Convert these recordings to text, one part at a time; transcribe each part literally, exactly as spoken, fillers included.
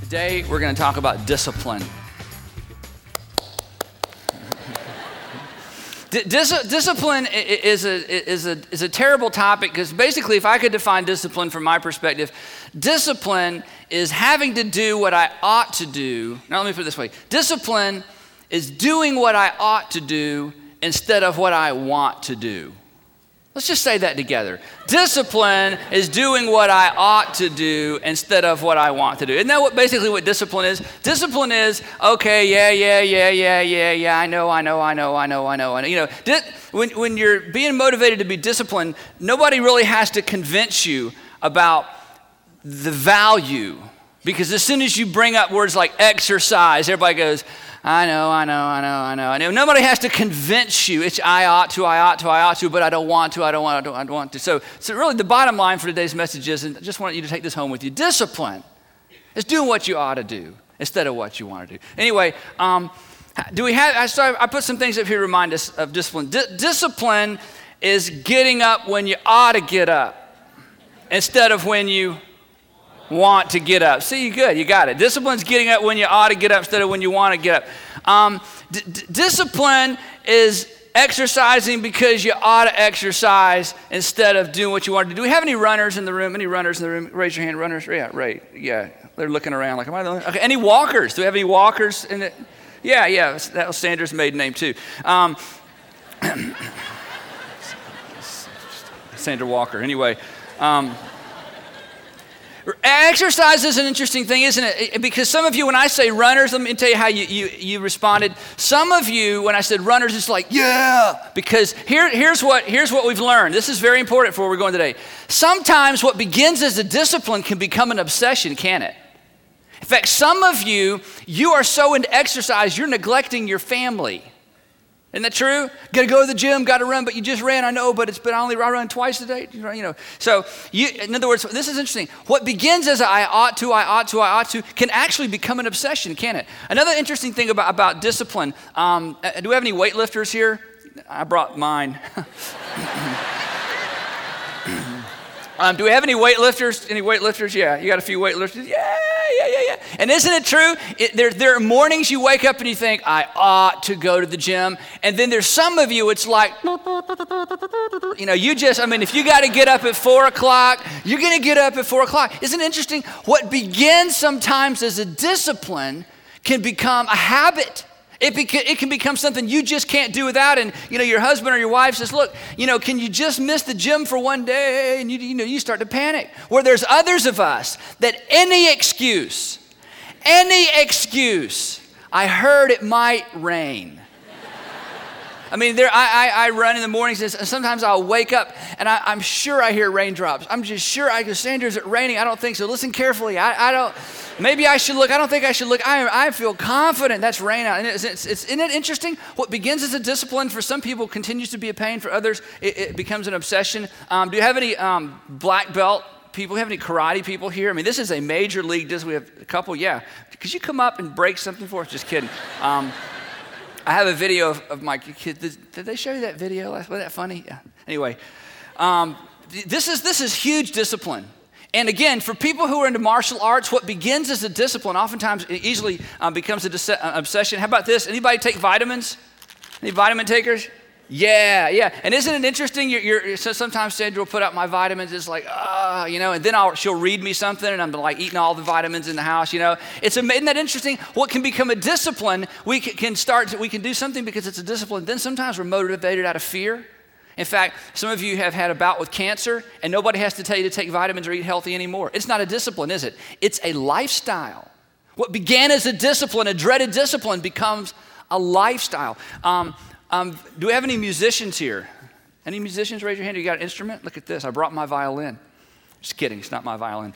Today, we're going to talk about discipline. D- dis- discipline is a, is, a, is a terrible topic because basically, if I could define discipline from my perspective, discipline is having to do what I ought to do. Now, let me put it this way. Discipline is doing what I ought to do instead of what I want to do. Let's just say that together. Discipline is doing what I ought to do instead of what I want to do. Isn't that what basically what discipline is? Discipline is, okay, yeah, yeah, yeah, yeah, yeah, yeah, I know, I know, I know, I know, I know, I know. You know, di- when, when you're being motivated to be disciplined, nobody really has to convince you about the value. Because as soon as you bring up words like exercise, everybody goes, I know, I know, I know, I know. I know. Nobody has to convince you. It's I ought to, I ought to, I ought to, but I don't want to, I don't want to, I don't want to. So, so really the bottom line for today's message is, and I just want you to take this home with you, discipline is doing what you ought to do instead of what you want to do. Anyway, um, do we have, I, started, I put some things up here to remind us of discipline. D- discipline is getting up when you ought to get up instead of when you want to get up. See, you good, you got it. Discipline's getting up when you ought to get up instead of when you want to get up. Um, d- d- discipline is exercising because you ought to exercise instead of doing what you want to do. Do we have any runners in the room? Any runners in the room? Raise your hand, runners. Yeah, right. Yeah, they're looking around like, am I the only? Okay, any walkers? Do we have any walkers in it? Yeah, yeah, that was Sandra's maiden name too. Um, Sandra Walker. Anyway. Um, Exercise is an interesting thing, isn't it? Because some of you, when I say runners, let me tell you how you, you, you responded. Some of you, when I said runners, it's like, yeah, because here, here's, what, here's what we've learned. This is very important for where we're going today. Sometimes what begins as a discipline can become an obsession, can't it? In fact, some of you, you are so into exercise, you're neglecting your family. Isn't that true? Got to go to the gym, got to run, but you just ran. I know, but it's been I only I run twice a day. You know, so you, in other words, this is interesting. What begins as I ought to, I ought to, I ought to, can actually become an obsession, can it? Another interesting thing about about discipline. Um, do we have any weightlifters here? I brought mine. um, do we have any weightlifters? Any weightlifters? Yeah, you got a few weightlifters. Yeah. Yeah, yeah, yeah. And isn't it true? It, there, there are mornings you wake up and you think, I ought to go to the gym. And then there's some of you, it's like, you know, you just, I mean, if you got to get up at four o'clock, you're going to get up at four o'clock. Isn't it interesting? What begins sometimes as a discipline can become a habit. It, beca- it can become something you just can't do without. And, you know, your husband or your wife says, look, you know, can you just miss the gym for one day? And, you, you know, you start to panic. Where there's others of us that any excuse, any excuse, I heard it might rain. I mean, there, I, I, I run in the mornings, and sometimes I'll wake up, and I, I'm sure I hear raindrops. I'm just sure I go, Sandra, is it raining? I don't think so. Listen carefully. I, I don't, maybe I should look. I don't think I should look. I, I feel confident that's rain out. And it's, it's, it's, isn't it interesting? What begins as a discipline for some people continues to be a pain. For others, it, it becomes an obsession. Um, do you have any um, black belt people? Do you have any karate people here? I mean, this is a major league discipline. We have a couple, yeah. Could you come up and break something for us? Just kidding. Um, I have a video of, of my kid. Did, did they show you that video? Was that funny? Yeah. Anyway, um, this is this is huge discipline. And again, for people who are into martial arts, what begins as a discipline oftentimes it easily um, becomes an dis- obsession. How about this? Anybody take vitamins? Any vitamin takers? Yeah, yeah. And isn't it interesting? You're, you're, so sometimes Sandra will put out my vitamins. It's like, ah, uh, you know, and then I'll, she'll read me something, and I'm like eating all the vitamins in the house. You know, it's isn't that interesting? What can become a discipline? We can start. To, we can do something because it's a discipline. Then sometimes we're motivated out of fear. In fact, some of you have had a bout with cancer, and nobody has to tell you to take vitamins or eat healthy anymore. It's not a discipline, is it? It's a lifestyle. What began as a discipline, a dreaded discipline, becomes a lifestyle. Um, Um, do we have any musicians here? Any musicians? Raise your hand. You got an instrument? Look at this. I brought my violin. Just kidding. It's not my violin.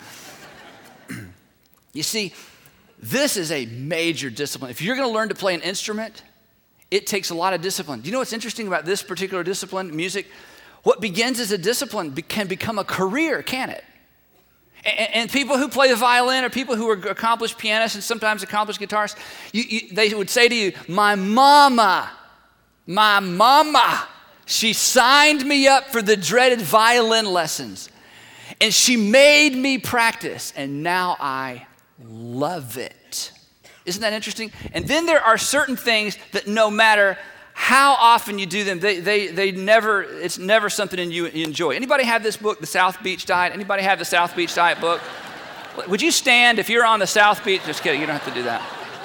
You see, this is a major discipline. If you're going to learn to play an instrument, it takes a lot of discipline. Do you know what's interesting about this particular discipline, music? What begins as a discipline be- can become a career, can it? And, and people who play the violin or people who are accomplished pianists and sometimes accomplished guitarists, you, you, they would say to you, my mama, My mama, she signed me up for the dreaded violin lessons, and she made me practice, and now I love it. Isn't that interesting? And then there are certain things that no matter how often you do them, they they they never, it's never something you enjoy. Anybody have this book, The South Beach Diet? Anybody have the South Beach Diet book? Would you stand if you're on the South Beach? Just kidding, you don't have to do that.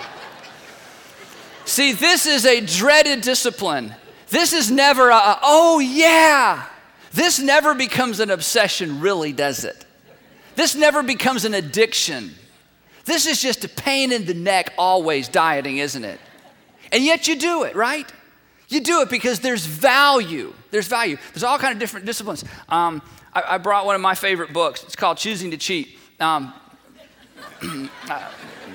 See, this is a dreaded discipline. This is never a, a, oh yeah. This never becomes an obsession, really, does it? This never becomes an addiction. This is just a pain in the neck always, dieting, isn't it? And yet you do it, right? You do it because there's value. There's value. There's all kinds of different disciplines. Um, I, I brought one of my favorite books. It's called Choosing to Cheat. Um, uh,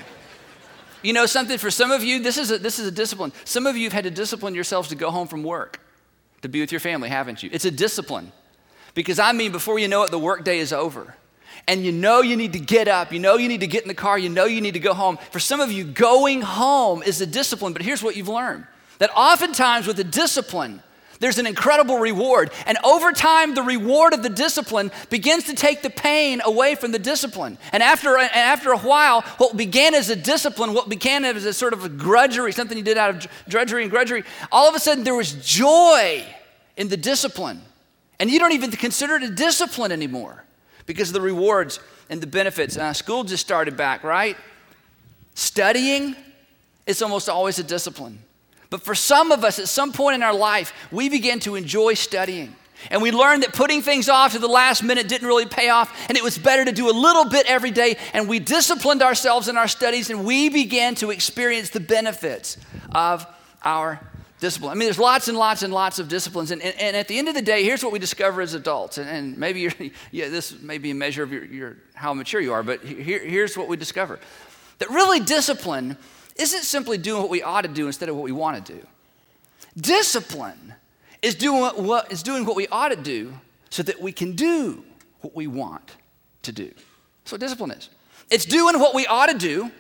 you know something, for some of you, this is, a, this is a discipline. Some of you have had to discipline yourselves to go home from work, to be with your family, haven't you? It's a discipline. Because I mean, before you know it, the workday is over. And you know you need to get up. You know you need to get in the car. You know you need to go home. For some of you, going home is a discipline. But here's what you've learned. That oftentimes with a discipline, there's an incredible reward. And over time, the reward of the discipline begins to take the pain away from the discipline. And after, and after a while, what began as a discipline, what began as a sort of a grudgery, something you did out of drudgery and grudgery, all of a sudden there was joy in the discipline. And you don't even consider it a discipline anymore because of the rewards and the benefits. Uh, school just started back, right? Studying, it's almost always a discipline. But for some of us, at some point in our life, we began to enjoy studying. And we learned that putting things off to the last minute didn't really pay off, and it was better to do a little bit every day. And we disciplined ourselves in our studies, and we began to experience the benefits of our discipline. I mean, there's lots and lots and lots of disciplines. And, and, and at the end of the day, here's what we discover as adults. And, and maybe you're, yeah, this may be a measure of your, your how mature you are, but here, here's what we discover. That really discipline isn't simply doing what we ought to do instead of what we want to do. Discipline is doing what, what is doing what we ought to do so that we can do what we want to do. That's what discipline is. It's doing what we ought to do,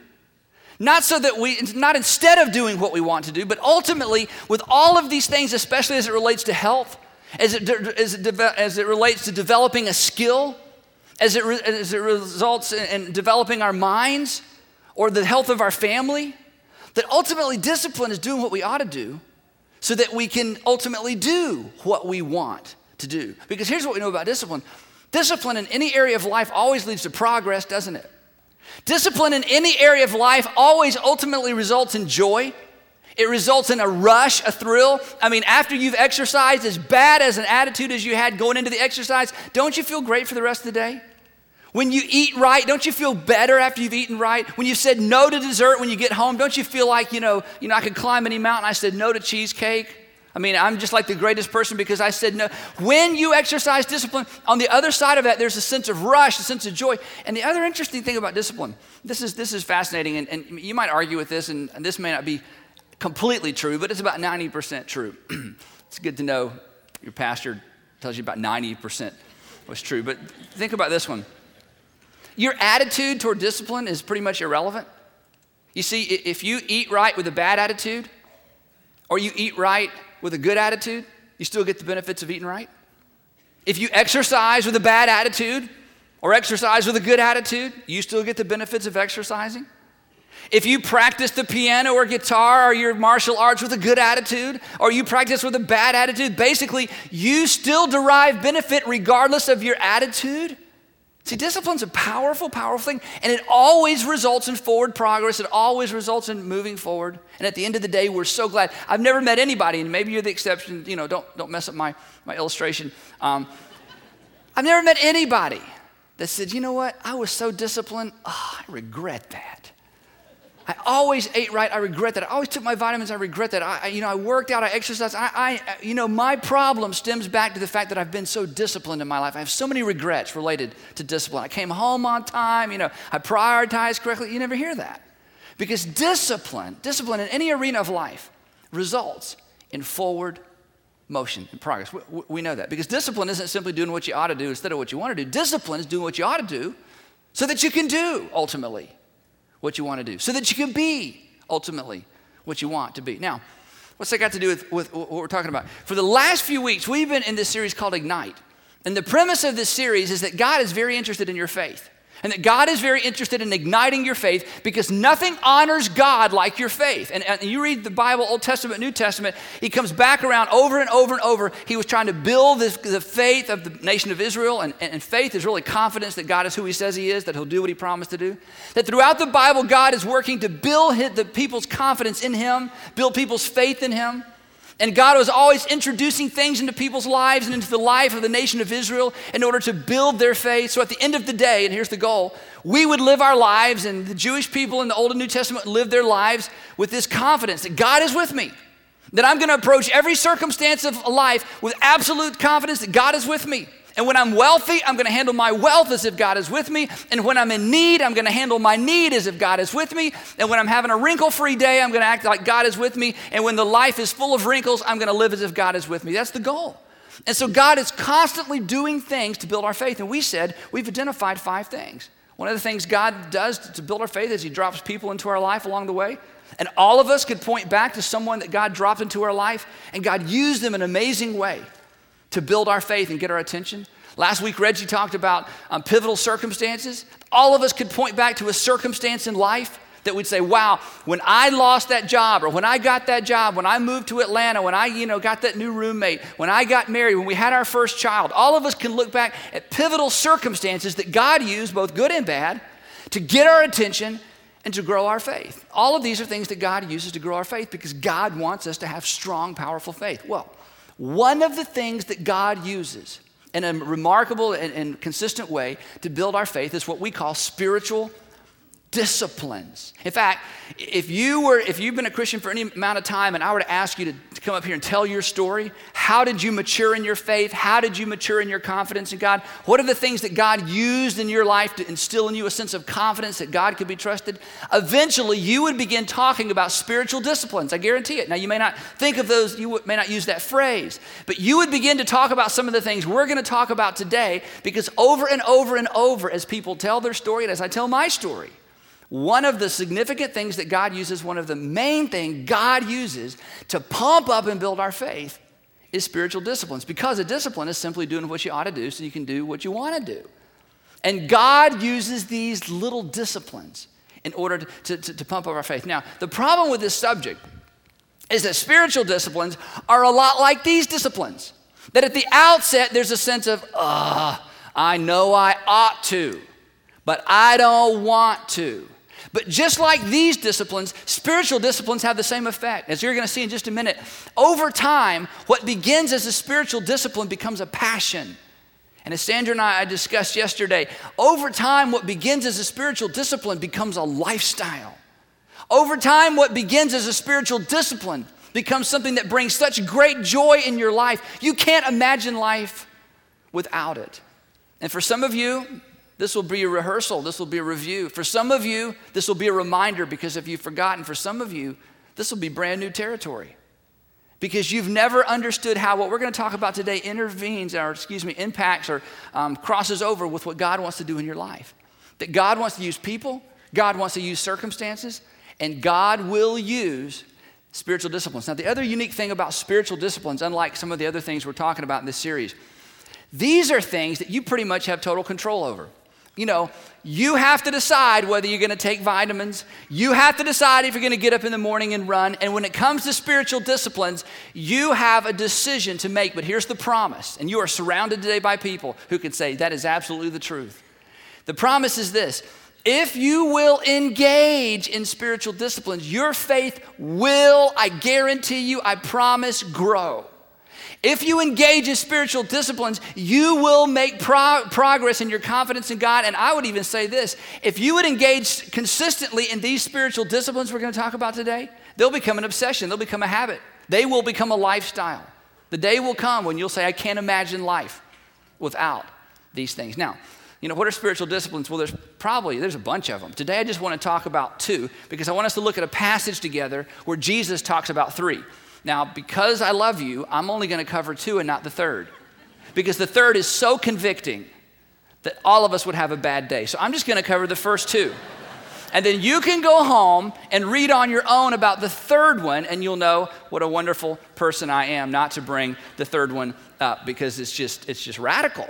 not so that we, not instead of doing what we want to do, but ultimately with all of these things, especially as it relates to health, as it, as it, as it relates to developing a skill, as it, as it results in, in developing our minds or the health of our family, that ultimately discipline is doing what we ought to do so that we can ultimately do what we want to do. Because here's what we know about discipline. Discipline in any area of life always leads to progress, doesn't it? Discipline in any area of life always ultimately results in joy. It results in a rush, a thrill. I mean, after you've exercised, as bad as an attitude as you had going into the exercise, don't you feel great for the rest of the day? When you eat right, don't you feel better after you've eaten right? When you've said no to dessert when you get home, don't you feel like, you know, you know, I could climb any mountain. I said no to cheesecake. I mean, I'm just like the greatest person because I said no. When you exercise discipline, on the other side of that, there's a sense of rush, a sense of joy. And the other interesting thing about discipline, this is this is fascinating, and, and you might argue with this, and, and this may not be completely true, but it's about ninety percent true. It's good to know your pastor tells you about ninety percent was true. But think about this one. Your attitude toward discipline is pretty much irrelevant. You see, if you eat right with a bad attitude, or you eat right with a good attitude, you still get the benefits of eating right. If you exercise with a bad attitude, or exercise with a good attitude, you still get the benefits of exercising. If you practice the piano or guitar or your martial arts with a good attitude, or you practice with a bad attitude, basically, you still derive benefit regardless of your attitude. See, discipline's a powerful, powerful thing, and it always results in forward progress. It always results in moving forward. And at the end of the day, we're so glad. I've never met anybody, and maybe you're the exception. You know, don't don't mess up my, my illustration. Um, I've never met anybody that said, you know what, I was so disciplined, oh, I regret that. I always ate right. I regret that. I always took my vitamins. I regret that. I, I you know, I worked out. I exercised. I, I, you know, my problem stems back to the fact that I've been so disciplined in my life. I have so many regrets related to discipline. I came home on time. You know, I prioritized correctly. You never hear that, because discipline, discipline in any arena of life, results in forward motion and progress. We, we know that because discipline isn't simply doing what you ought to do instead of what you want to do. Discipline is doing what you ought to do so that you can do ultimately what you want to do, so that you can be ultimately what you want to be. Now, what's that got to do with, with what we're talking about? For the last few weeks, we've been in this series called Ignite. And the premise of this series is that God is very interested in your faith. And that God is very interested in igniting your faith because nothing honors God like your faith. And, and you read the Bible, Old Testament, New Testament, he comes back around over and over and over. He was trying to build this, the faith of the nation of Israel. And, and faith is really confidence that God is who he says he is, that he'll do what he promised to do. That throughout the Bible, God is working to build his, the people's confidence in him, build people's faith in him. And God was always introducing things into people's lives and into the life of the nation of Israel in order to build their faith. So at the end of the day, and here's the goal, we would live our lives, and the Jewish people in the Old and New Testament lived their lives with this confidence that God is with me, that I'm going to approach every circumstance of life with absolute confidence that God is with me. And when I'm wealthy, I'm going to handle my wealth as if God is with me. And when I'm in need, I'm going to handle my need as if God is with me. And when I'm having a wrinkle-free day, I'm going to act like God is with me. And when the life is full of wrinkles, I'm going to live as if God is with me. That's the goal. And so God is constantly doing things to build our faith. And we said we've identified five things. One of the things God does to build our faith is he drops people into our life along the way. And all of us could point back to someone that God dropped into our life, and God used them in an amazing way to build our faith and get our attention. Last week, Reggie talked about um, pivotal circumstances. All of us could point back to a circumstance in life that we'd say, wow, when I lost that job, or when I got that job, when I moved to Atlanta, when I, you know, got that new roommate, when I got married, when we had our first child, all of us can look back at pivotal circumstances that God used, both good and bad, to get our attention and to grow our faith. All of these are things that God uses to grow our faith because God wants us to have strong, powerful faith. Well, one of the things that God uses in a remarkable and, and consistent way to build our faith is what we call spiritual disciplines. In fact, if you were, if you've been a Christian for any amount of time and I were to ask you to, to come up here and tell your story, how did you mature in your faith? How did you mature in your confidence in God? What are the things that God used in your life to instill in you a sense of confidence that God could be trusted? Eventually, you would begin talking about spiritual disciplines. I guarantee it. Now, you may not think of those, you may not use that phrase, but you would begin to talk about some of the things we're going to talk about today because over and over and over as people tell their story and as I tell my story, one of the significant things that God uses, one of the main things God uses to pump up and build our faith is spiritual disciplines, because a discipline is simply doing what you ought to do so you can do what you want to do. And God uses these little disciplines in order to, to, to pump up our faith. Now, the problem with this subject is that spiritual disciplines are a lot like these disciplines. That at the outset, there's a sense of, ah, I know I ought to, but I don't want to. But just like these disciplines, spiritual disciplines have the same effect. As you're going to see in just a minute, over time, what begins as a spiritual discipline becomes a passion. And as Sandra and I discussed yesterday, over time, what begins as a spiritual discipline becomes a lifestyle. Over time, what begins as a spiritual discipline becomes something that brings such great joy in your life, you can't imagine life without it. And for some of you, this will be a rehearsal. This will be a review. For some of you, this will be a reminder because if you've forgotten. For some of you, this will be brand new territory because you've never understood how what we're going to talk about today intervenes or, excuse me, impacts or um, crosses over with what God wants to do in your life. That God wants to use people, God wants to use circumstances, and God will use spiritual disciplines. Now, the other unique thing about spiritual disciplines, unlike some of the other things we're talking about in this series, these are things that you pretty much have total control over. You know, you have to decide whether you're going to take vitamins. You have to decide if you're going to get up in the morning and run. And when it comes to spiritual disciplines, you have a decision to make. But here's the promise. And you are surrounded today by people who can say that is absolutely the truth. The promise is this. If you will engage in spiritual disciplines, your faith will, I guarantee you, I promise, grow. If you engage in spiritual disciplines, you will make pro- progress in your confidence in God. And I would even say this, if you would engage consistently in these spiritual disciplines we're going to talk about today, they'll become an obsession. They'll become a habit. They will become a lifestyle. The day will come when you'll say, I can't imagine life without these things. Now, you know, what are spiritual disciplines? Well, there's probably, there's a bunch of them. Today I just want to talk about two because I want us to look at a passage together where Jesus talks about three. Now, because I love you, I'm only going to cover two and not the third. Because the third is so convicting that all of us would have a bad day. So I'm just going to cover the first two. And then you can go home and read on your own about the third one, and you'll know what a wonderful person I am not to bring the third one up because it's just, it's just radical.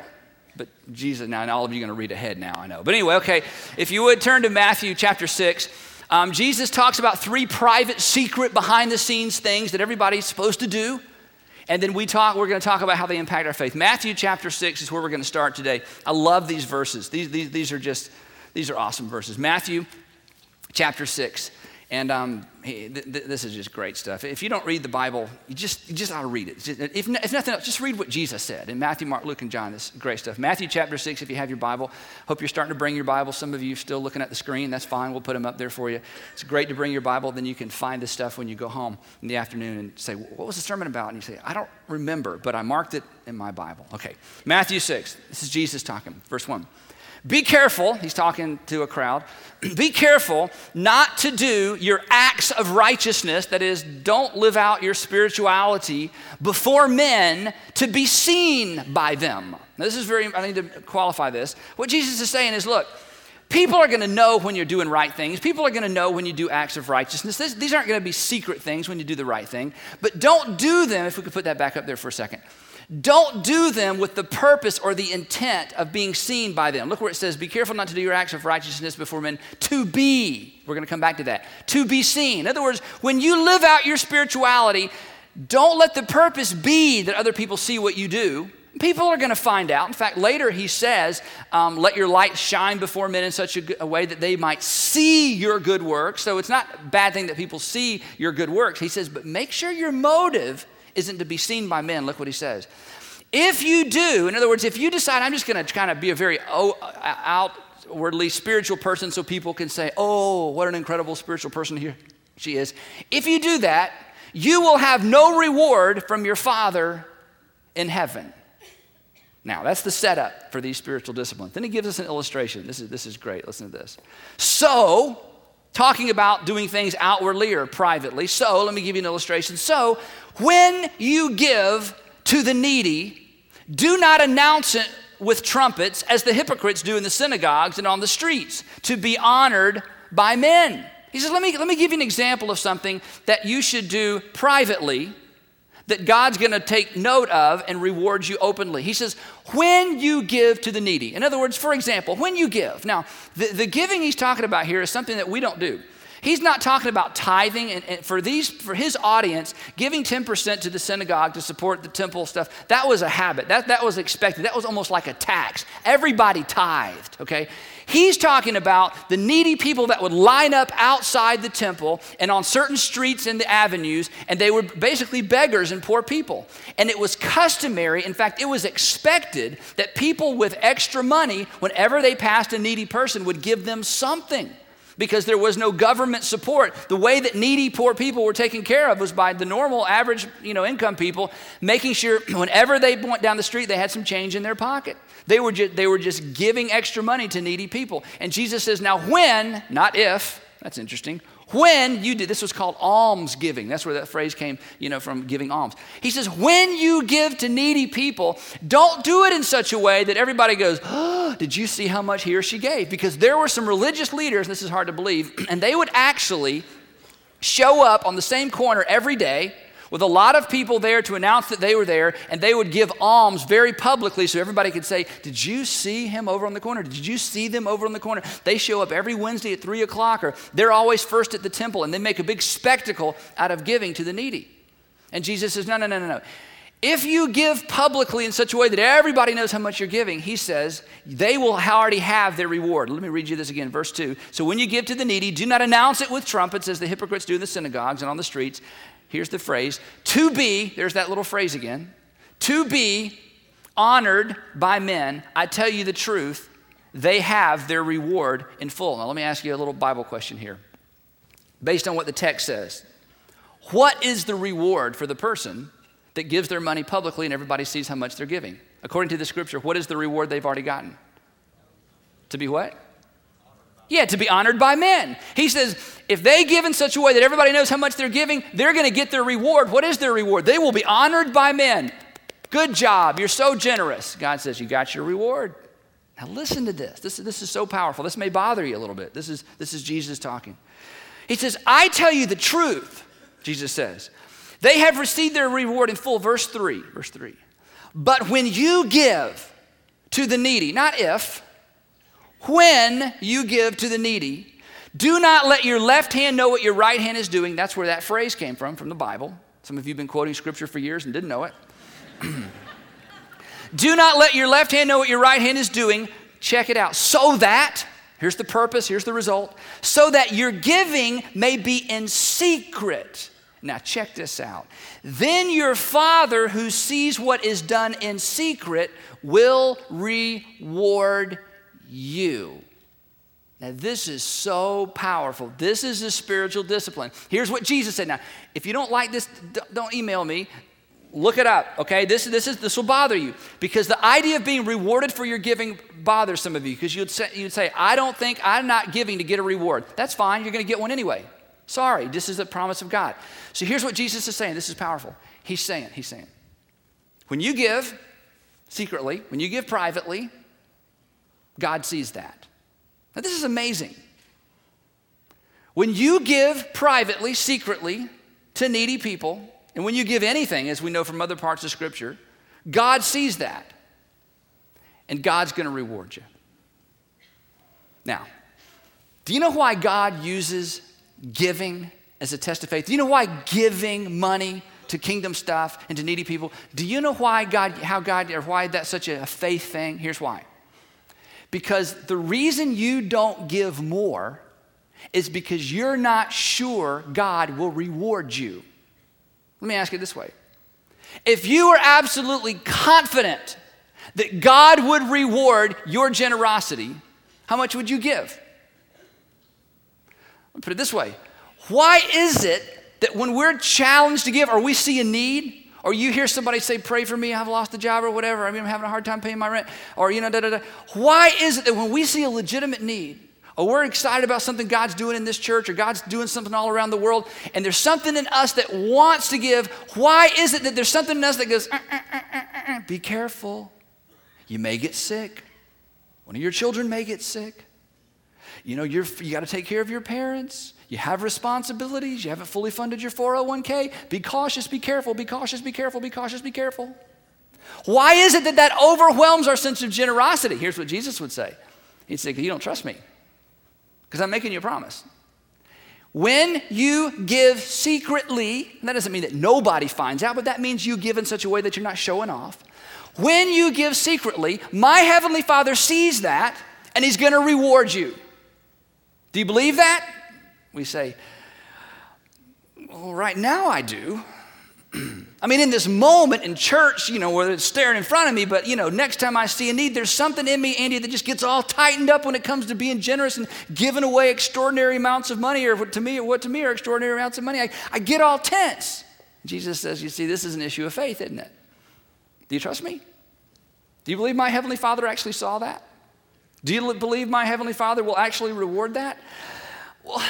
But Jesus, now, and all of you are going to read ahead now, I know. But anyway, okay, if you would turn to Matthew chapter six. Um, Jesus talks about three private, secret, behind-the-scenes things that everybody's supposed to do. And then we talk, we're going to talk about how they impact our faith. Matthew chapter six is where we're going to start today. I love these verses. These, these, these are just, these are awesome verses. Matthew chapter six. And um, th- th- this is just great stuff. If you don't read the Bible, you just you just ought to read it. Just, if, n- if nothing else, just read what Jesus said in Matthew, Mark, Luke, and John. This is great stuff. Matthew chapter six, if you have your Bible. Hope you're starting to bring your Bible. Some of you are still looking at the screen. That's fine. We'll put them up there for you. It's great to bring your Bible. Then you can find this stuff when you go home in the afternoon and say, what was the sermon about? And you say, I don't remember, but I marked it in my Bible. Okay, Matthew six. This is Jesus talking. Verse one. Be careful, he's talking to a crowd, be careful not to do your acts of righteousness, that is, don't live out your spirituality before men to be seen by them. Now, this is very, I need to qualify this. What Jesus is saying is, look, people are going to know when you're doing right things. People are going to know when you do acts of righteousness. This, these aren't going to be secret things when you do the right thing, but don't do them, if we could put that back up there for a second. Don't do them with the purpose or the intent of being seen by them. Look where it says, be careful not to do your acts of righteousness before men to be. We're going to come back to that. To be seen. In other words, when you live out your spirituality, don't let the purpose be that other people see what you do. People are going to find out. In fact, later he says, um, let your light shine before men in such a, good, a way that they might see your good works. So it's not a bad thing that people see your good works. He says, but make sure your motive isn't to be seen by men. Look what he says. If you do, in other words, if you decide I'm just going to kind of be a very outwardly spiritual person so people can say, oh, what an incredible spiritual person here she is. If you do that, you will have no reward from your Father in heaven. Now, that's the setup for these spiritual disciplines. Then he gives us an illustration. This is, this is great. Listen to this. So, talking about doing things outwardly or privately. So, let me give you an illustration. So, when you give to the needy, do not announce it with trumpets as the hypocrites do in the synagogues and on the streets to be honored by men. He says, let me, let me give you an example of something that you should do privately that God's going to take note of and reward you openly. He says, when you give to the needy. In other words, for example, when you give. Now, the, the giving he's talking about here is something that we don't do. He's not talking about tithing, and, and for these, for his audience, giving ten percent to the synagogue to support the temple stuff, that was a habit. That, that was expected. That was almost like a tax. Everybody tithed, okay? He's talking about the needy people that would line up outside the temple and on certain streets and the avenues, and they were basically beggars and poor people. And it was customary, in fact, it was expected that people with extra money, whenever they passed a needy person, would give them something. Because there was no government support. The way that needy, poor people were taken care of was by the normal, average, you know, income people, making sure whenever they went down the street, they had some change in their pocket. They were just, they were just giving extra money to needy people. And Jesus says, now when, not if, that's interesting, when you do, this was called alms giving. That's where that phrase came, you know, from giving alms. He says, when you give to needy people, don't do it in such a way that everybody goes, oh, did you see how much he or she gave? Because there were some religious leaders, and this is hard to believe, and they would actually show up on the same corner every day with a lot of people there to announce that they were there, and they would give alms very publicly so everybody could say, did you see him over on the corner? Did you see them over on the corner? They show up every Wednesday at three o'clock, or they're always first at the temple, and they make a big spectacle out of giving to the needy. And Jesus says, no, no, no, no, no. If you give publicly in such a way that everybody knows how much you're giving, he says, they will already have their reward. Let me read you this again, verse two. So when you give to the needy, do not announce it with trumpets as the hypocrites do in the synagogues and on the streets. Here's the phrase, to be, there's that little phrase again, to be honored by men. I tell you the truth, they have their reward in full. Now let me ask you a little Bible question here. Based on what the text says, what is the reward for the person that gives their money publicly and everybody sees how much they're giving? According to the scripture, what is the reward they've already gotten? To be what? Yeah, to be honored by men. He says, if they give in such a way that everybody knows how much they're giving, they're going to get their reward. What is their reward? They will be honored by men. Good job. You're so generous. God says, you got your reward. Now listen to this. This, this is so powerful. This may bother you a little bit. This is, this is Jesus talking. He says, I tell you the truth, Jesus says. They have received their reward in full. Verse three, verse three. But when you give, to the needy, not if, when you give to the needy, do not let your left hand know what your right hand is doing. That's where that phrase came from, from the Bible. Some of you have been quoting scripture for years and didn't know it. Do not let your left hand know what your right hand is doing. Check it out. So that, here's the purpose, here's the result, so that your giving may be in secret. Now check this out. Then your Father who sees what is done in secret will reward you. Now this is so powerful. This is a spiritual discipline. Here's what Jesus said. Now, if you don't like this, don't email me. Look it up, okay? This, this, is, this will bother you because the idea of being rewarded for your giving bothers some of you because you'd say, you'd say, I don't think I'm not giving to get a reward. That's fine. You're going to get one anyway. Sorry, this is the promise of God. So here's what Jesus is saying. This is powerful. He's saying, he's saying, when you give secretly, when you give privately, God sees that. Now this is amazing. When you give privately, secretly to needy people, and when you give anything, as we know from other parts of Scripture, God sees that. And God's going to reward you. Now, do you know why God uses giving as a test of faith? Do you know why giving money to kingdom stuff and to needy people, do you know why God, how God, or why that's such a faith thing? Here's why. Because the reason you don't give more is because you're not sure God will reward you. Let me ask it this way. If you were absolutely confident that God would reward your generosity, how much would you give? Let me put it this way. Why is it that when we're challenged to give, or we see a need, or you hear somebody say, pray for me, I've lost a job or whatever, I mean, I'm having a hard time paying my rent, or you know, da da da. Why is it that when we see a legitimate need, or we're excited about something God's doing in this church, or God's doing something all around the world, and there's something in us that wants to give, why is it that there's something in us that goes, uh, uh, uh, uh, uh, be careful. You may get sick. One of your children may get sick. You know, you're, you got to take care of your parents. You have responsibilities. You haven't fully funded your four oh one k. Be cautious, be careful, be cautious, be careful, be cautious, be careful. Why is it that that overwhelms our sense of generosity? Here's what Jesus would say. He'd say, you don't trust me. Because I'm making you a promise. When you give secretly, that doesn't mean that nobody finds out, but that means you give in such a way that you're not showing off. When you give secretly, my heavenly Father sees that, and he's going to reward you. Do you believe that? We say, well, right now I do. I mean, in this moment in church, you know, where it's staring in front of me, but, you know, next time I see a need, there's something in me, Andy, that just gets all tightened up when it comes to being generous and giving away extraordinary amounts of money, or what to me, or what to me are extraordinary amounts of money. I, I get all tense. Jesus says, you see, this is an issue of faith, isn't it? Do you trust me? Do you believe my Heavenly Father actually saw that? Do you believe my Heavenly Father will actually reward that? Well,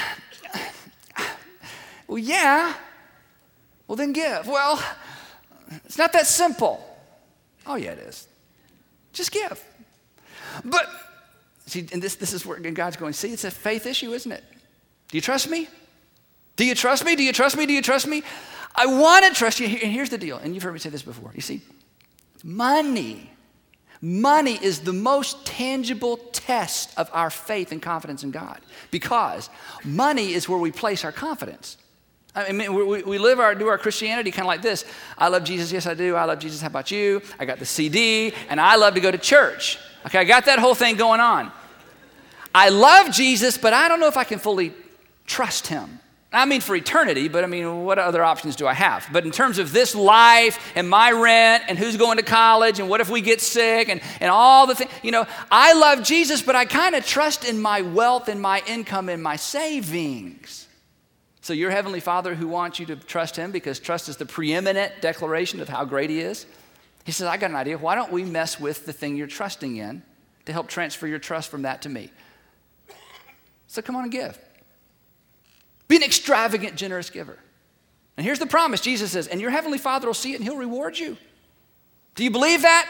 well, yeah. Well, then give. Well, it's not that simple. Oh, yeah, it is. Just give. But, see, and this, this is where God's going, see, it's a faith issue, isn't it? Do you trust me? Do you trust me? Do you trust me? Do you trust me? I want to trust you. And here's the deal, and you've heard me say this before. You see, money, money is the most tangible test of our faith and confidence in God, because money is where we place our confidence. I mean, we, we live our, do our Christianity kind of like this. I love Jesus, yes I do. I love Jesus, how about you? I got the C D, and I love to go to church. Okay, I got that whole thing going on. I love Jesus, but I don't know if I can fully trust him. I mean for eternity, but I mean, what other options do I have? But in terms of this life and my rent and who's going to college and what if we get sick and, and all the things, you know, I love Jesus, but I kind of trust in my wealth and my income and my savings. So your Heavenly Father, who wants you to trust him because trust is the preeminent declaration of how great he is, he says, I got an idea. Why don't we mess with the thing you're trusting in to help transfer your trust from that to me? So come on and give. Be an extravagant, generous giver. And here's the promise. Jesus says, and your Heavenly Father will see it and he'll reward you. Do you believe that?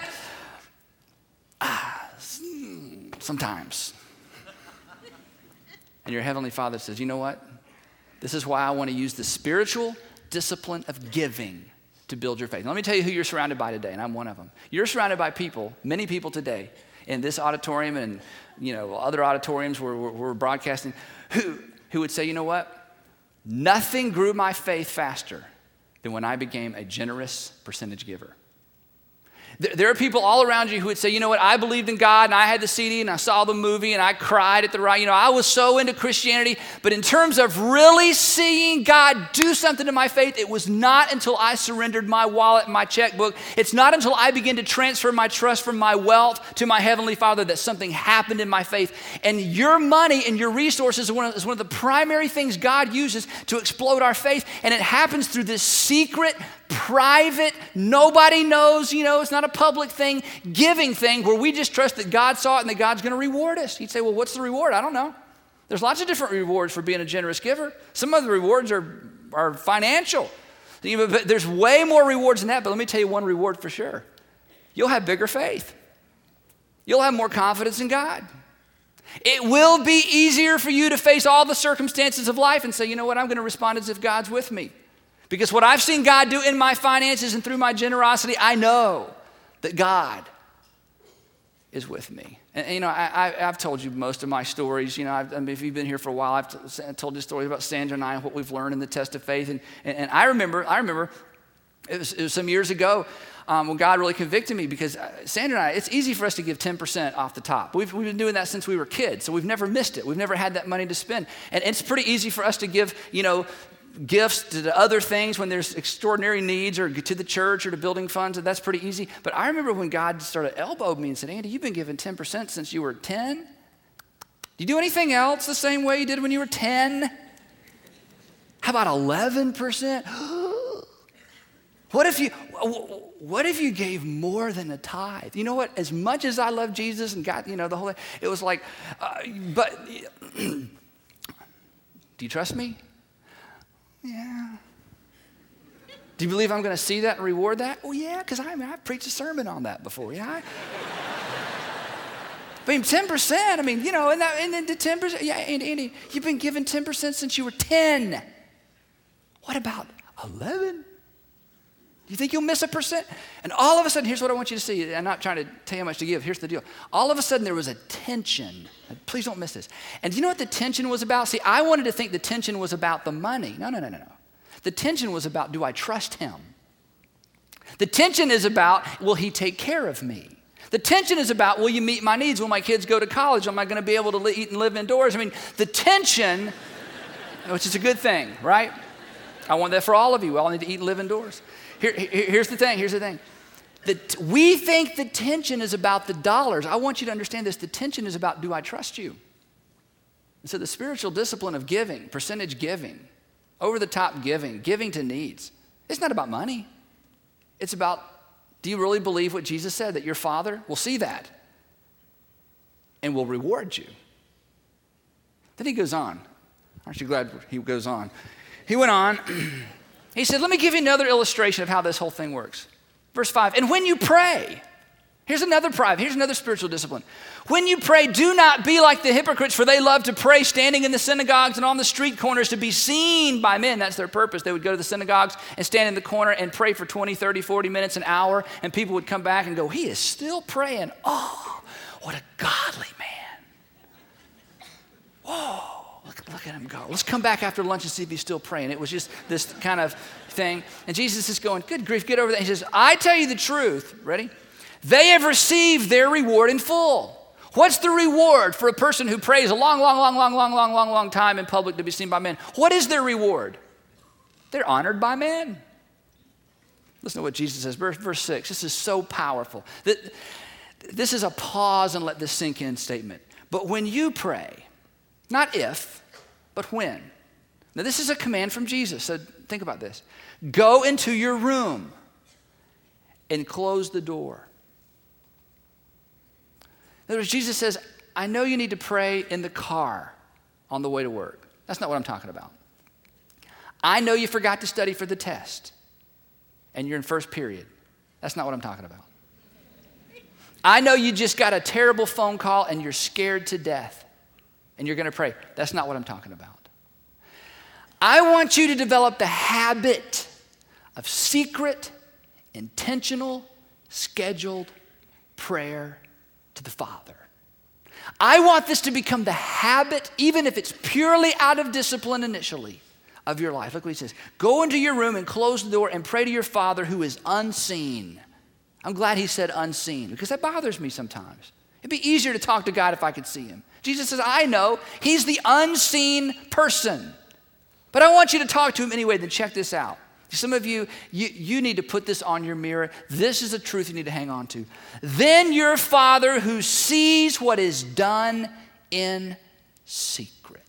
Ah, sometimes. And your Heavenly Father says, you know what? This is why I want to use the spiritual discipline of giving to build your faith. Let me tell you who you're surrounded by today, and I'm one of them. You're surrounded by people, many people today, in this auditorium and you know other auditoriums where we're, we're broadcasting, who, who would say, you know what? Nothing grew my faith faster than when I became a generous percentage giver. There are people all around you who would say, you know what, I believed in God and I had the C D and I saw the movie and I cried at the right, you know, I was so into Christianity, but in terms of really seeing God do something to my faith, it was not until I surrendered my wallet and my checkbook. It's not until I began to transfer my trust from my wealth to my Heavenly Father that something happened in my faith. And your money and your resources is one of, is one of the primary things God uses to explode our faith. And it happens through this secret, private, nobody knows, you know, it's not a public thing, giving thing where we just trust that God saw it and that God's going to reward us. He'd say, well, what's the reward? I don't know. There's lots of different rewards for being a generous giver. Some of the rewards are, are financial. But there's way more rewards than that, but let me tell you one reward for sure. You'll have bigger faith. You'll have more confidence in God. It will be easier for you to face all the circumstances of life and say, you know what, I'm going to respond as if God's with me. Because what I've seen God do in my finances and through my generosity, I know that God is with me. And, and you know, I, I, I've told you most of my stories. You know, I've, I mean, if you've been here for a while, I've t- told you stories about Sandra and I and what we've learned in the test of faith. And, and, and I remember, I remember, it was, it was some years ago um, when God really convicted me because Sandra and I, it's easy for us to give ten percent off the top. We've, we've been doing that since we were kids, so we've never missed it. We've never had that money to spend. And it's pretty easy for us to give, you know, gifts to other things when there's extraordinary needs or to the church or to building funds, and that's pretty easy. But I remember when God started elbowed me and said, Andy, you've been giving ten percent since you were ten. Do you do anything else the same way you did when you were ten? How about eleven percent? What if you what if you gave more than a tithe? You know what? As much as I love Jesus and God, you know, the whole thing, it was like, uh, but do you trust me? Yeah. Do you believe I'm going to see that and reward that? Well, yeah, because I, I mean, I've preached a sermon on that before. Yeah. I, I mean, ten percent, I mean, you know, and, that, and then the ten percent, yeah, Andy, Andy, you've been giving ten percent since you were ten. What about eleven? Do you think you'll miss a percent? And all of a sudden, here's what I want you to see. I'm not trying to tell you how much to give. Here's the deal. All of a sudden, there was a tension. Please don't miss this. And do you know what the tension was about? See, I wanted to think the tension was about the money. No, no, no, no, no. The tension was about, do I trust him? The tension is about, will he take care of me? The tension is about, will you meet my needs? Will my kids go to college? Am I going to be able to eat and live indoors? I mean, the tension, which is a good thing, right? I want that for all of you. We all need to eat and live indoors. Here, here, here's the thing, here's the thing. The, we think the tension is about the dollars. I want you to understand this. The tension is about, do I trust you? And so the spiritual discipline of giving, percentage giving, over-the-top giving, giving to needs, it's not about money. It's about, do you really believe what Jesus said, that your Father will see that and will reward you? Then he goes on. Aren't you glad he goes on? He went on. He said, let me give you another illustration of how this whole thing works. Verse five, and when you pray, here's another private, here's another spiritual discipline. When you pray, do not be like the hypocrites, for they love to pray standing in the synagogues and on the street corners to be seen by men. That's their purpose. They would go to the synagogues and stand in the corner and pray for twenty, thirty, forty minutes, an hour, and people would come back and go, he is still praying. Oh, what a godly man. Whoa. Look, look at him go. Let's come back after lunch and see if he's still praying. It was just this kind of thing. And Jesus is going, good grief, get over that. He says, I tell you the truth. Ready? They have received their reward in full. What's the reward for a person who prays a long, long, long, long, long, long, long, long time in public to be seen by men? What is their reward? They're honored by men. Listen to what Jesus says, verse, verse six. This is so powerful. This is a pause and let this sink in statement. But when you pray, not if, but when. Now, this is a command from Jesus, so think about this. Go into your room and close the door. In other words, Jesus says, I know you need to pray in the car on the way to work. That's not what I'm talking about. I know you forgot to study for the test and you're in first period. That's not what I'm talking about. I know you just got a terrible phone call and you're scared to death and you're going to pray. That's not what I'm talking about. I want you to develop the habit of secret, intentional, scheduled prayer to the Father. I want this to become the habit, even if it's purely out of discipline initially, of your life. Look what he says. Go into your room and close the door and pray to your Father who is unseen. I'm glad he said unseen, because that bothers me sometimes. It'd be easier to talk to God if I could see him. Jesus says, I know he's the unseen person, but I want you to talk to him anyway. Then check this out. Some of you, you, you need to put this on your mirror. This is a truth you need to hang on to. Then your Father who sees what is done in secret.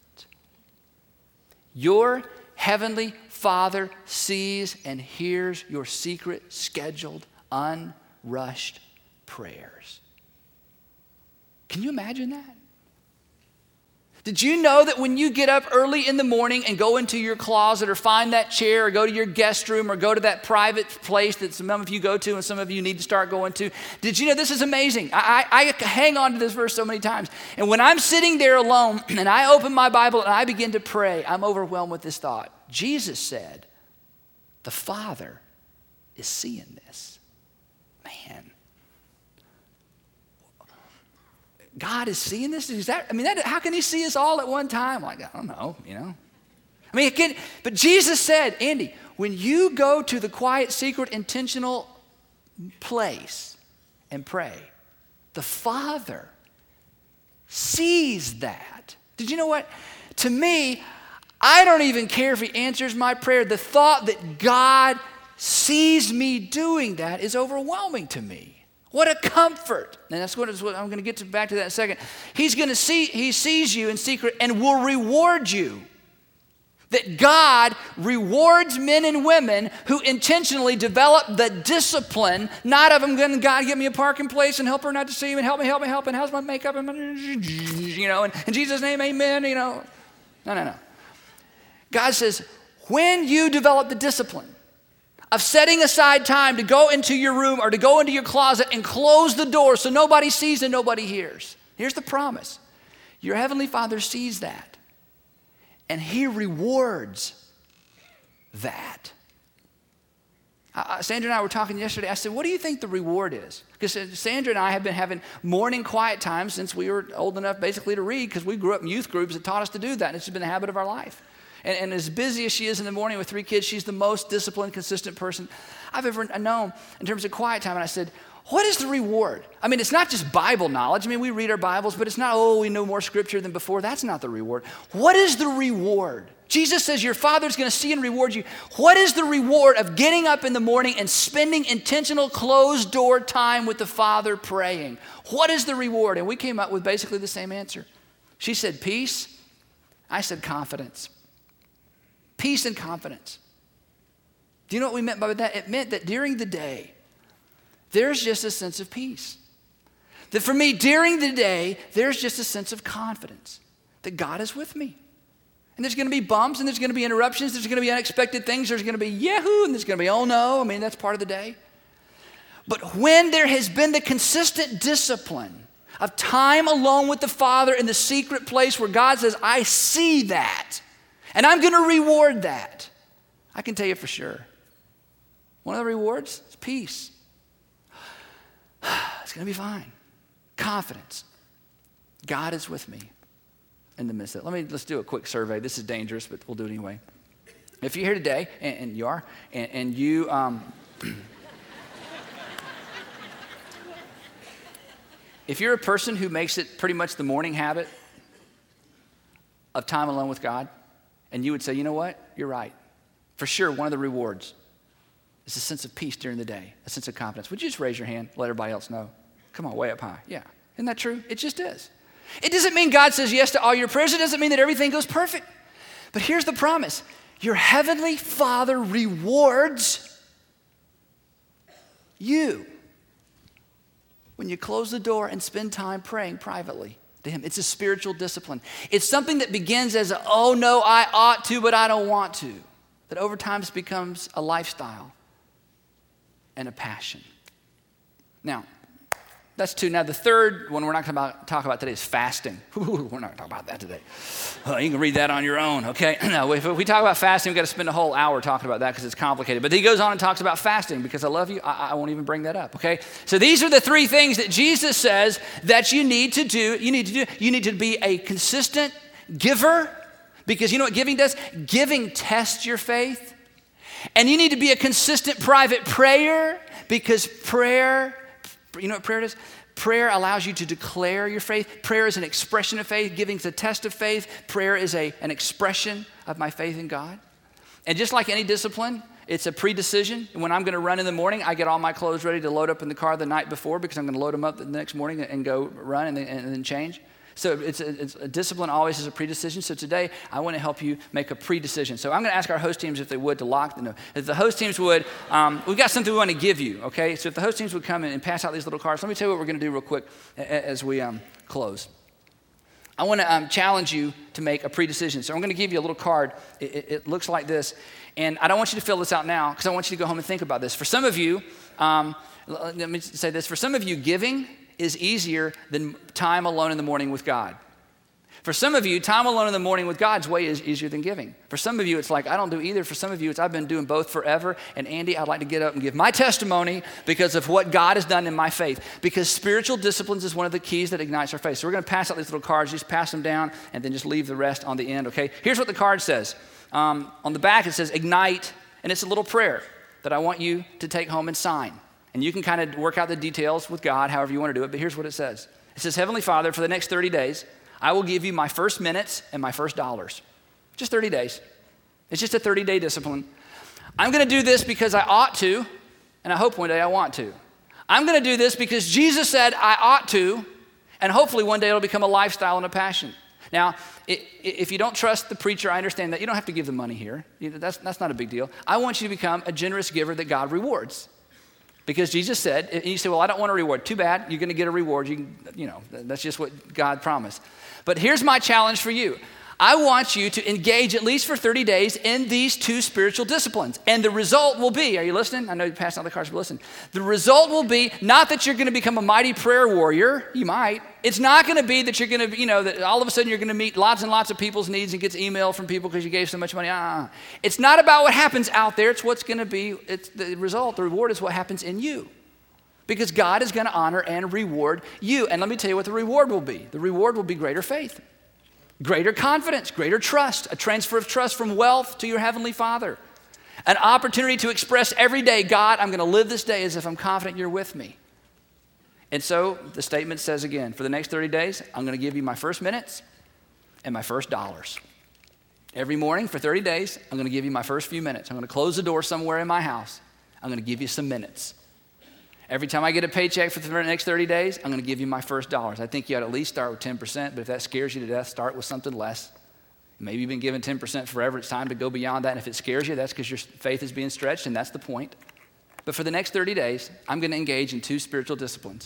Your heavenly Father sees and hears your secret, scheduled, unrushed prayers. Can you imagine that? Did you know that when you get up early in the morning and go into your closet or find that chair or go to your guest room or go to that private place that some of you go to and some of you need to start going to, did you know this is amazing? I, I, I hang on to this verse so many times. And when I'm sitting there alone and I open my Bible and I begin to pray, I'm overwhelmed with this thought. Jesus said, the Father is seeing this. Man. God is seeing this? Is that, I mean, that, how can he see us all at one time? Like, I don't know, you know. I mean, it can, but Jesus said, Andy, when you go to the quiet, secret, intentional place and pray, the Father sees that. Did you know what? To me, I don't even care if he answers my prayer. The thought that God sees me doing that is overwhelming to me. What a comfort. And that's what, what I'm going to get to back to that in a second. He's going to see, he sees you in secret and will reward you. That God rewards men and women who intentionally develop the discipline, not of, I'm going to, God, give me a parking place and help her not to see him and help me, help me, help me, and how's my makeup? And, you know, and in Jesus' name, amen, you know. No, no, no. God says, when you develop the discipline of setting aside time to go into your room or to go into your closet and close the door so nobody sees and nobody hears. Here's the promise. Your Heavenly Father sees that, and he rewards that. Uh, Sandra and I were talking yesterday. I said, what do you think the reward is? Because Sandra and I have been having morning quiet times since we were old enough basically to read, because we grew up in youth groups that taught us to do that, and it's been a habit of our life. And, and as busy as she is in the morning with three kids, she's the most disciplined, consistent person I've ever known in terms of quiet time. And I said, what is the reward? I mean, it's not just Bible knowledge. I mean, we read our Bibles, but it's not, oh, we know more scripture than before. That's not the reward. What is the reward? Jesus says your Father's going to see and reward you. What is the reward of getting up in the morning and spending intentional closed door time with the Father praying? What is the reward? And we came up with basically the same answer. She said peace. I said confidence. Peace and confidence. Do you know what we meant by that? It meant that during the day, there's just a sense of peace. That for me, during the day, there's just a sense of confidence that God is with me. And there's going to be bumps, and there's going to be interruptions, there's going to be unexpected things, there's going to be yahoo, and there's going to be oh no. I mean, that's part of the day. But when there has been the consistent discipline of time alone with the Father in the secret place where God says, I see that, and I'm going to reward that, I can tell you for sure. One of the rewards is peace. It's going to be fine. Confidence. God is with me in the midst of it. Let me, let's do a quick survey. This is dangerous, but we'll do it anyway. If you're here today, and, and you are, and, and you, um, if you're a person who makes it pretty much the morning habit of time alone with God, and you would say, you know what? You're right. For sure, one of the rewards is a sense of peace during the day, a sense of confidence. Would you just raise your hand, let everybody else know? Come on, way up high. Yeah. Isn't that true? It just is. It doesn't mean God says yes to all your prayers. It doesn't mean that everything goes perfect. But here's the promise. Your Heavenly Father rewards you when you close the door and spend time praying privately to Him. It's a spiritual discipline. It's something that begins as a, oh no, I ought to, but I don't want to. That over time becomes a lifestyle and a passion. Now, That's two. Now, the third one we're not going to talk about today is fasting. Ooh, we're not going to talk about that today. Oh, you can read that on your own, okay? Now, if we talk about fasting, we've got to spend a whole hour talking about that because it's complicated. But he goes on and talks about fasting because I love you. I, I won't even bring that up, okay? So these are the three things that Jesus says that you need to do. You need to do. You need to be a consistent giver because you know what giving does? Giving tests your faith. And you need to be a consistent private prayer because prayer, you know what prayer is? Prayer allows you to declare your faith. Prayer is an expression of faith. Giving is a test of faith. Prayer is a, an expression of my faith in God. And just like any discipline, it's a pre-decision. When I'm going to run in the morning, I get all my clothes ready to load up in the car the night before because I'm going to load them up the next morning and go run and then, and then change. So it's a, it's a discipline always is a pre-decision. So today, I want to help you make a pre-decision. So I'm going to ask our host teams if they would to lock the, no, if the host teams would, um, we've got something we want to give you, okay? So if the host teams would come in and pass out these little cards, let me tell you what we're going to do real quick as we um, close. I want to um, challenge you to make a pre-decision. So I'm going to give you a little card. It, it, it looks like this. And I don't want you to fill this out now because I want you to go home and think about this. For some of you, um, let me say this. For some of you, giving is easier than time alone in the morning with God. For some of you, time alone in the morning with God's way is easier than giving. For some of you, it's like, I don't do either. For some of you, it's I've been doing both forever. And Andy, I'd like to get up and give my testimony because of what God has done in my faith. Because spiritual disciplines is one of the keys that ignites our faith. So we're going to pass out these little cards. Just pass them down and then just leave the rest on the end, okay? Here's what the card says. Um, on the back, it says ignite, and it's a little prayer that I want you to take home and sign. And you can kind of work out the details with God, however you want to do it, but here's what it says. It says, Heavenly Father, for the next thirty days, I will give you my first minutes and my first dollars. Just thirty days. It's just a thirty-day discipline. I'm going to do this because I ought to, and I hope one day I want to. I'm going to do this because Jesus said I ought to, and hopefully one day it'll become a lifestyle and a passion. Now, if you don't trust the preacher, I understand that. You don't have to give the money here. That's, that's not a big deal. I want you to become a generous giver that God rewards. Because Jesus said, and you say, well, I don't want a reward. Too bad, you're going to get a reward. You, can, you know, that's just what God promised. But here's my challenge for you. I want you to engage at least for thirty days in these two spiritual disciplines. And the result will be, are you listening? I know you're passing out the cards, but listen. The result will be not that you're going to become a mighty prayer warrior. You might. It's not going to be that you're going to, you know, that all of a sudden you're going to meet lots and lots of people's needs and get email from people because you gave so much money. Uh-uh. It's not about what happens out there. It's what's going to be, it's the result, the reward is what happens in you. Because God is going to honor and reward you. And let me tell you what the reward will be. The reward will be greater faith. Greater confidence, greater trust, a transfer of trust from wealth to your Heavenly Father. An opportunity to express every day, God, I'm going to live this day as if I'm confident you're with me. And so the statement says again, for the next thirty days, I'm going to give you my first minutes and my first dollars. Every morning for thirty days, I'm going to give you my first few minutes. I'm going to close the door somewhere in my house. I'm going to give you some minutes. Every time I get a paycheck for the next thirty days, I'm going to give you my first dollars. I think you ought to at least start with ten percent, but if that scares you to death, start with something less. Maybe you've been given ten percent forever. It's time to go beyond that. And if it scares you, that's because your faith is being stretched, and that's the point. But for the next thirty days, I'm going to engage in two spiritual disciplines.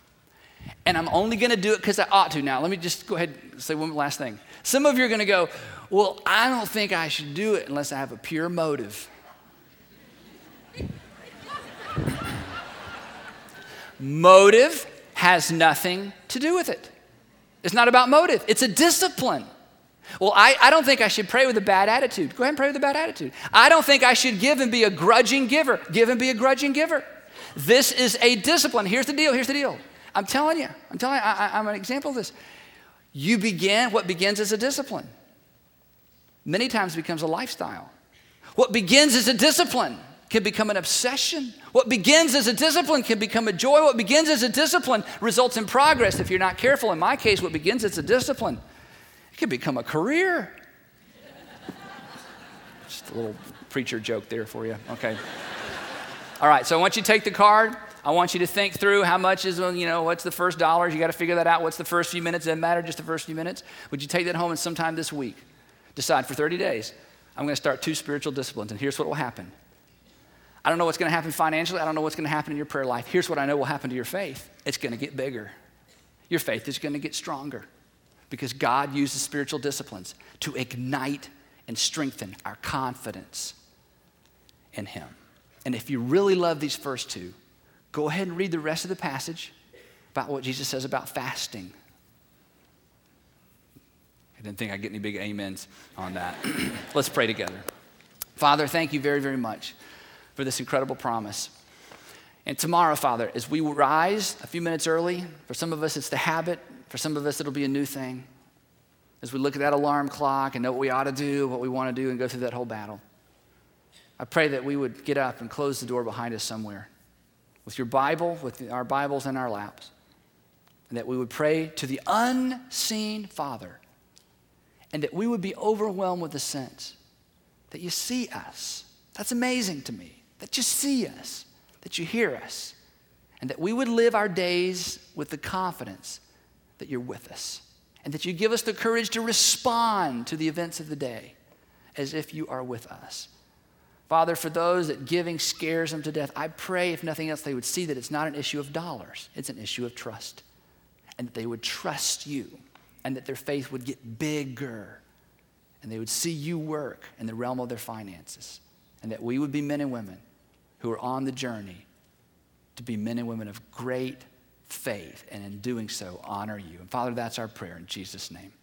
And I'm only going to do it because I ought to. Now, let me just go ahead and say one last thing. Some of you are going to go, well, I don't think I should do it unless I have a pure motive. Motive has nothing to do with it. It's not about motive. It's a discipline. Well, I, I don't think I should pray with a bad attitude. Go ahead and pray with a bad attitude. I don't think I should give and be a grudging giver. Give and be a grudging giver. This is a discipline. Here's the deal. Here's the deal. I'm telling you. I'm telling you. I, I, I'm an example of this. You begin, what begins as a discipline many times becomes a lifestyle. What begins as a discipline can become an obsession. What begins as a discipline can become a joy. What begins as a discipline results in progress if you're not careful. In my case, what begins as a discipline, it can become a career. Just a little preacher joke there for you. Okay. All right, so I want you to take the card. I want you to think through how much is, you know, what's the first dollars? You got to figure that out. What's the first few minutes? Doesn't matter, just the first few minutes. Would you take that home and sometime this week decide for thirty days, I'm going to start two spiritual disciplines, and here's what will happen. I don't know what's going to happen financially. I don't know what's going to happen in your prayer life. Here's what I know will happen to your faith. It's going to get bigger. Your faith is going to get stronger because God uses spiritual disciplines to ignite and strengthen our confidence in Him. And if you really love these first two, go ahead and read the rest of the passage. about what Jesus says about fasting. I didn't think I'd get any big amens on that. Let's pray together. Father, thank you very, very much for this incredible promise. And tomorrow, Father, as we rise a few minutes early, for some of us it's the habit, for some of us it'll be a new thing. As we look at that alarm clock and know what we ought to do, what we want to do, and go through that whole battle, I pray that we would get up and close the door behind us somewhere with your Bible, with our Bibles in our laps, and that we would pray to the unseen Father, and that we would be overwhelmed with the sense that you see us. That's amazing to me, that you see us, that you hear us, and that we would live our days with the confidence that you're with us, and that you give us the courage to respond to the events of the day as if you are with us. Father, for those that giving scares them to death, I pray, if nothing else, they would see that it's not an issue of dollars, it's an issue of trust, and that they would trust you, and that their faith would get bigger, and they would see you work in the realm of their finances, and that we would be men and women who are on the journey to be men and women of great faith, and in doing so, honor you. And Father, that's our prayer in Jesus' name.